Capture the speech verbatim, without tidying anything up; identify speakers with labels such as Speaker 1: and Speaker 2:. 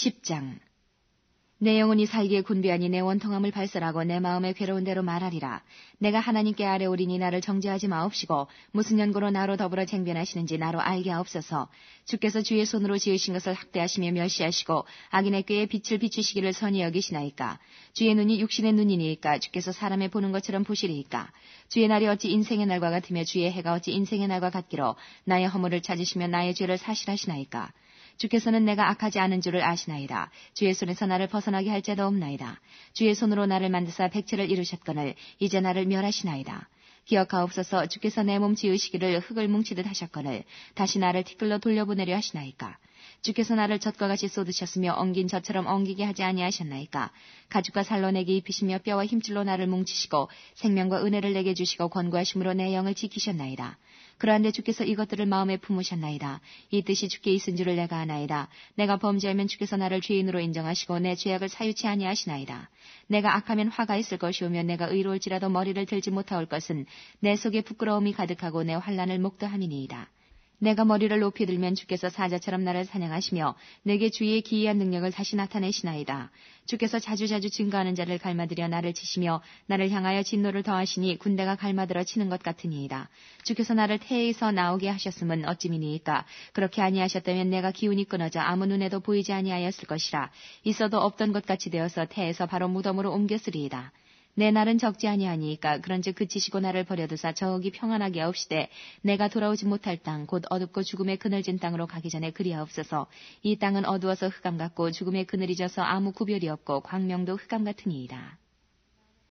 Speaker 1: 십 장. 내 영혼이 살기에 곤비하니 내 원통함을 발설하고 내 마음에 괴로운 대로 말하리라. 내가 하나님께 아뢰오리니 나를 정죄하지 마옵시고 무슨 연고로 나로 더불어 쟁변하시는지 나로 알게 하옵소서. 주께서 주의 손으로 지으신 것을 학대하시며 멸시하시고 악인의 꾀에 빛을 비추시기를 선히 여기시나이까. 주의 눈이 육신의 눈이니이까 주께서 사람의 보는 것처럼 보시리이까. 주의 날이 어찌 인생의 날과 같으며 주의 해가 어찌 인생의 날과 같기로 나의 허물을 찾으시며 나의 죄를 사실하시나이까. 주께서는 내가 악하지 않은 줄을 아시나이다. 주의 손에서 나를 벗어나게 할 자도 없나이다. 주의 손으로 나를 만드사 백체를 이루셨거늘 이제 나를 멸하시나이다. 기억하옵소서. 주께서 내 몸 지으시기를 흙을 뭉치듯 하셨거늘 다시 나를 티끌로 돌려보내려 하시나이까. 주께서 나를 젖과 같이 쏟으셨으며 엉긴 젖처럼 엉기게 하지 아니하셨나이까. 가죽과 살로 내게 입히시며 뼈와 힘줄로 나를 뭉치시고 생명과 은혜를 내게 주시고 권고하심으로 내 영을 지키셨나이다. 그러한데 주께서 이것들을 마음에 품으셨나이다. 이 뜻이 주께 있은 줄을 내가 아나이다. 내가 범죄하면 주께서 나를 죄인으로 인정하시고 내 죄악을 사유치 아니하시나이다. 내가 악하면 화가 있을 것이오며 내가 의로울지라도 머리를 들지 못하올 것은 내 속에 부끄러움이 가득하고 내 환난을 목도함이니이다. 내가 머리를 높이 들면 주께서 사자처럼 나를 사냥하시며 내게 주의 기이한 능력을 다시 나타내시나이다. 주께서 자주자주 증거하는 자를 갈마들여 나를 치시며 나를 향하여 진노를 더하시니 군대가 갈마들어 치는 것 같으니이다. 주께서 나를 태에서 나오게 하셨음은 어찌미니이까. 그렇게 아니하셨다면 내가 기운이 끊어져 아무 눈에도 보이지 아니하였을 것이라. 있어도 없던 것 같이 되어서 태에서 바로 무덤으로 옮겼으리이다. 내 날은 적지 아니하니이까. 그런즉 그치시고 나를 버려두사 저기 평안하게 하옵시되 내가 돌아오지 못할 땅 곧 어둡고 죽음의 그늘진 땅으로 가기 전에 그리하옵소서. 이 땅은 어두워서 흑암 같고 죽음의 그늘이 져서 아무 구별이 없고 광명도 흑암 같으니이다.